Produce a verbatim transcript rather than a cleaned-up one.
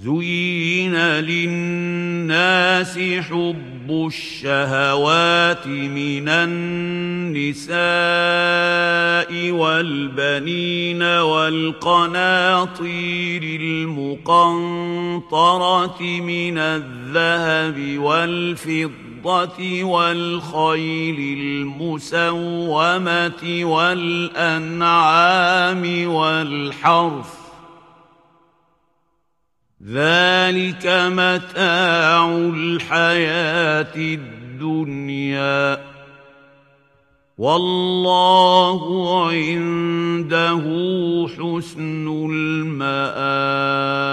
زين للناس حب الشهوات من النساء والبنين والقناطير المقنطرة من الذهب والفضة والخيل المسومة والأنعام والحرث ذلك متاع الحياة الدنيا والله عنده حسن المآب.